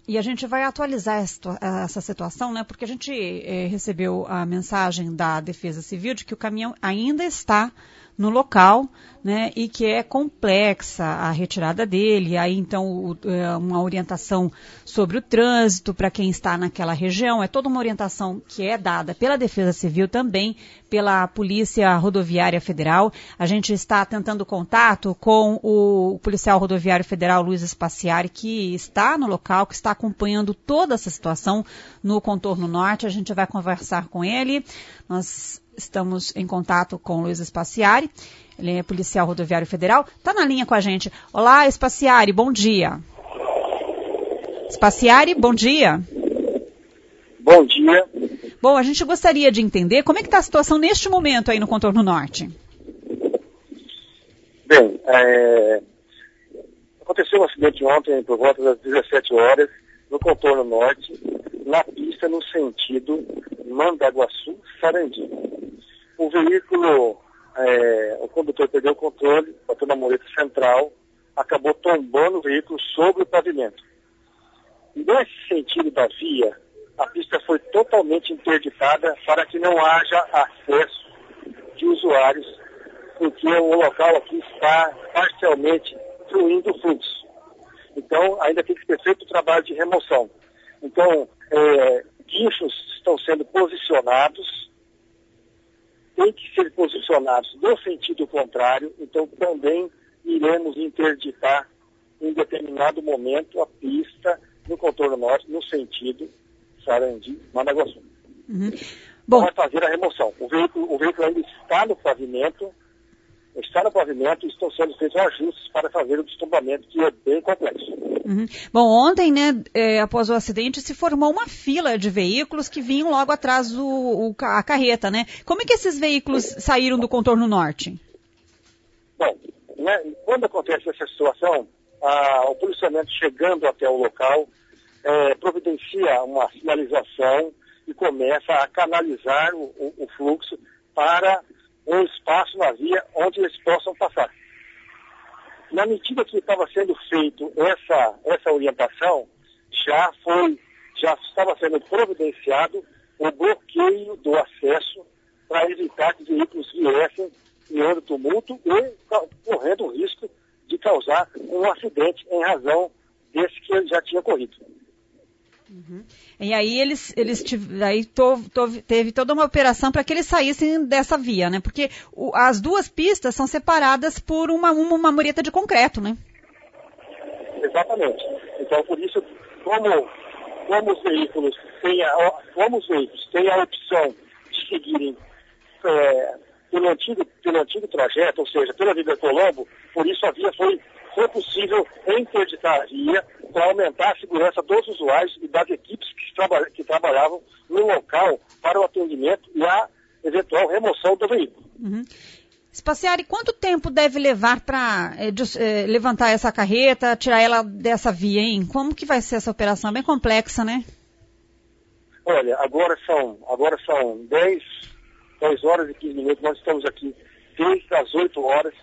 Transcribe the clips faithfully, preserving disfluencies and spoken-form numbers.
E a gente vai atualizar essa situação, né? Porque a gente eh, recebeu a mensagem da Defesa Civil de que o caminhão ainda está no local, né, e que é complexa a retirada dele, aí então o, é, uma orientação sobre o trânsito para quem está naquela região, é toda uma orientação que é dada pela Defesa Civil também, pela Polícia Rodoviária Federal. A gente está tentando contato com o policial rodoviário federal Luiz Spaciari, que está no local, que está acompanhando toda essa situação no contorno norte. A gente vai conversar com ele. Nós estamos em contato com o Luiz Spaciari, ele é policial rodoviário federal, está na linha com a gente. Olá, Spaciari, bom dia. Spaciari, bom dia. Bom dia. Bom, a gente gostaria de entender como é que está a situação neste momento aí no contorno norte. Bem, é... aconteceu um acidente ontem por volta das dezessete horas no contorno norte, na pista no sentido Mandaguaçu-Sarandi. O veículo, é, o condutor perdeu o controle, bateu na mureta central, acabou tombando o veículo sobre o pavimento. Nesse sentido da via, a pista foi totalmente interditada para que não haja acesso de usuários, porque o local aqui está parcialmente fluindo o fluxo. Então, ainda tem que ser feito o trabalho de remoção. Então, é, guinchos estão sendo posicionados, tem que ser posicionados no sentido contrário, então também iremos interditar em determinado momento a pista no contorno norte, no sentido Sarandi-Mandaguaçu. Uhum. Bom, vai fazer a remoção. O veículo, o veículo ainda está no pavimento, está no pavimento e estão sendo feitos ajustes para fazer o destombamento, que é bem complexo. Uhum. Bom, ontem, né, é, após o acidente, se formou uma fila de veículos que vinham logo atrás do o, a carreta, né? Como é que esses veículos saíram do contorno norte? Bom, né, quando acontece essa situação, a, o policiamento chegando até o local é, providencia uma sinalização e começa a canalizar o, o, o fluxo para um espaço na via onde eles possam passar. Na medida que estava sendo feito essa, essa orientação, já foi, já estava sendo providenciado o bloqueio do acesso para evitar que veículos viessem criando tumulto e correndo o risco de causar um acidente em razão desse que já tinha ocorrido. Uhum. E aí eles, eles tive, aí to, to, teve toda uma operação para que eles saíssem dessa via, né? Porque o, as duas pistas são separadas por uma, uma, uma mureta de concreto, né? Exatamente. Então, por isso, como, como os veículos têm a, como os veículos têm a opção de seguirem é, pelo, antigo, pelo antigo trajeto, ou seja, pela Avenida Colombo, por isso a via foi, foi possível interditar a via para aumentar a segurança dos usuários e das equipes que, traba, que trabalhavam no local para o atendimento e a eventual remoção do veículo. Uhum. Spaciari, quanto tempo deve levar para é, é, levantar essa carreta, tirar ela dessa via, hein? Como que vai ser essa operação? É bem complexa, né? Olha, agora são, agora são dez horas e quinze minutos, nós estamos aqui desde as oito horas.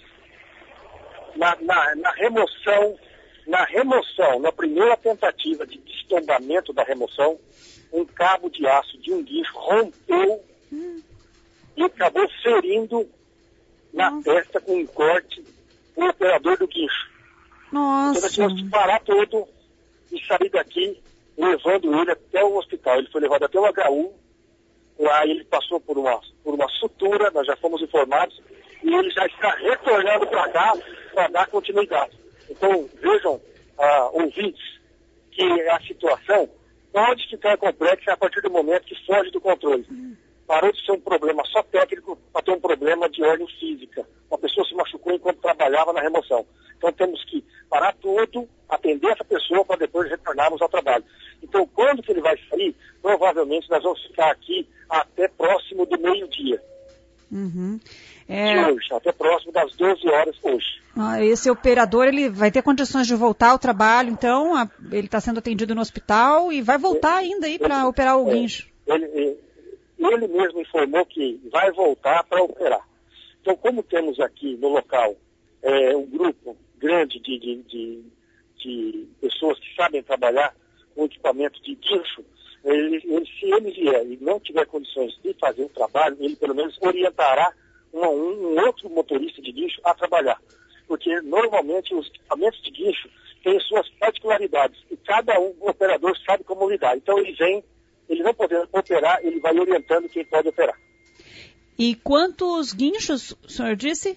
Na, na, na remoção, na remoção, na primeira tentativa de destombamento da remoção, um cabo de aço de um guincho rompeu hum. e acabou ferindo na Nossa. testa com um corte o operador do guincho. Nossa. Então nós tivemos que parar tudo e sair daqui levando ele até o hospital. Ele foi levado até o H U, lá ele passou por uma, por uma sutura, nós já fomos informados, e ele já está retornando para cá para dar continuidade. Então, vejam, ah, ouvintes, que a situação pode ficar complexa a partir do momento que foge do controle. Parou de ser um problema só técnico para ter um problema de ordem física. Uma pessoa se machucou enquanto trabalhava na remoção. Então, temos que parar tudo, atender essa pessoa para depois retornarmos ao trabalho. Então, quando que ele vai sair? Provavelmente nós vamos ficar aqui até próximo do meio-dia. Uhum. É... De hoje, até próximo das doze horas hoje. Ah, esse operador, ele vai ter condições de voltar ao trabalho, então a, ele está sendo atendido no hospital e vai voltar é, ainda aí para operar o é, guincho. Ele, ele, ele mesmo informou que vai voltar para operar. Então, como temos aqui no local é, um grupo grande de, de, de, de pessoas que sabem trabalhar o equipamento de guincho, ele, ele, se ele vier e não tiver condições de fazer o trabalho, ele pelo menos orientará uma, um, um outro motorista de guincho a trabalhar. Porque normalmente os equipamentos de guincho têm suas particularidades e cada um, o operador sabe como lidar. Então ele vem, ele não podendo operar, ele vai orientando quem pode operar. E quantos guinchos o senhor disse?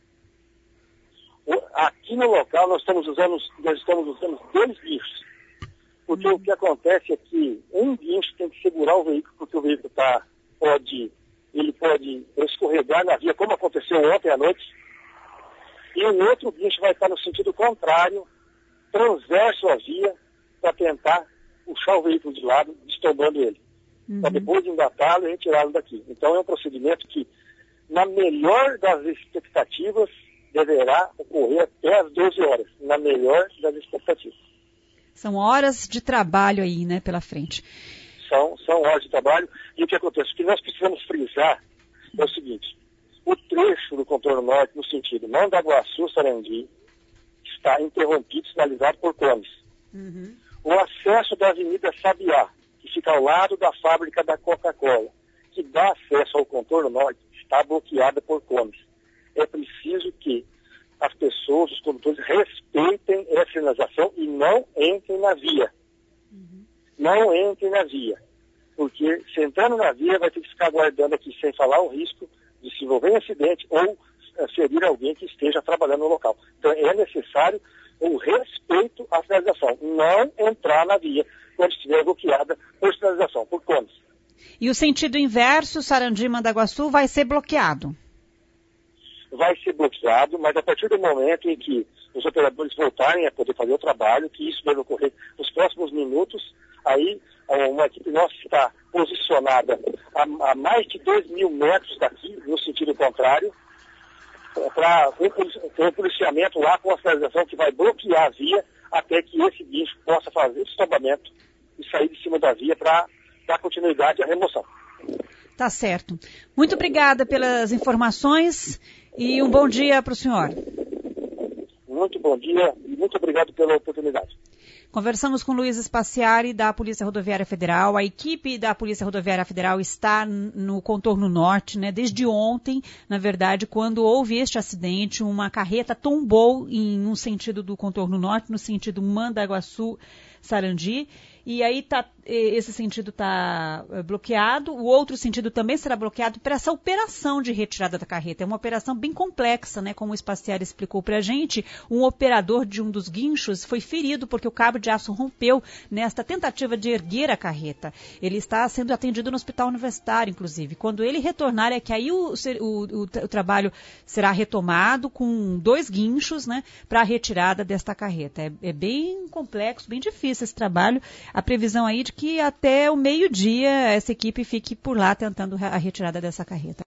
Aqui no local nós estamos usando, nós estamos usando dois guinchos. Porque hum. o que acontece é que um guincho tem que segurar o veículo, porque o veículo tá, pode, ele pode escorregar na via, como aconteceu ontem à noite. E o outro guincho vai estar no sentido contrário, transverso à via, para tentar puxar o veículo de lado, destombando ele. Uhum. Para depois engatá-lo e retirá-lo daqui. Então é um procedimento que, na melhor das expectativas, deverá ocorrer até às doze horas. Na melhor das expectativas. São horas de trabalho aí, né, pela frente. São, são horas de trabalho. E o que acontece? O que nós precisamos frisar é o seguinte. O trecho do contorno norte, no sentido Mandaguaçu-Sarandi, está interrompido, sinalizado por cones. Uhum. O acesso da Avenida Sabiá, que fica ao lado da fábrica da Coca-Cola, que dá acesso ao contorno norte, está bloqueada por cones. É preciso que as pessoas, os condutores, respeitem essa sinalização e não entrem na via. Uhum. Não entrem na via. Porque se entrando na via, vai ter que ficar aguardando aqui, sem falar o risco de se envolver em acidente ou uh, ferir alguém que esteja trabalhando no local. Então é necessário o respeito à sinalização, não entrar na via quando estiver bloqueada por sinalização, por cones. E o sentido inverso, Sarandi-Mandaguaçu, vai ser bloqueado? Vai ser bloqueado, mas a partir do momento em que os operadores voltarem a poder fazer o trabalho, que isso deve ocorrer nos próximos minutos, aí uma equipe nossa está posicionada a, a mais de dois mil metros daqui, no sentido contrário, para um policiamento lá com a sinalização que vai bloquear a via até que esse guincho possa fazer o destombamento e sair de cima da via para dar continuidade à remoção. Tá certo. Muito obrigada pelas informações e um bom dia para o senhor. Muito bom dia e muito obrigado pela oportunidade. Conversamos com Luiz Spaciari, da Polícia Rodoviária Federal. A equipe da Polícia Rodoviária Federal está no contorno norte, né? Desde ontem, na verdade, quando houve este acidente, uma carreta tombou em um sentido do contorno norte, no sentido Mandaguaçu-Sarandi. E aí tá, esse sentido está bloqueado, o outro sentido também será bloqueado para essa operação de retirada da carreta. É uma operação bem complexa, né? Como o Spaciari explicou para a gente, um operador de um dos guinchos foi ferido porque o cabo de aço rompeu nesta tentativa de erguer a carreta. Ele está sendo atendido no hospital universitário, inclusive. Quando ele retornar, é que aí o, o, o, o trabalho será retomado com dois guinchos, né? Para a retirada desta carreta. É, é bem complexo, bem difícil esse trabalho. A previsão aí de que até o meio-dia essa equipe fique por lá tentando a retirada dessa carreta.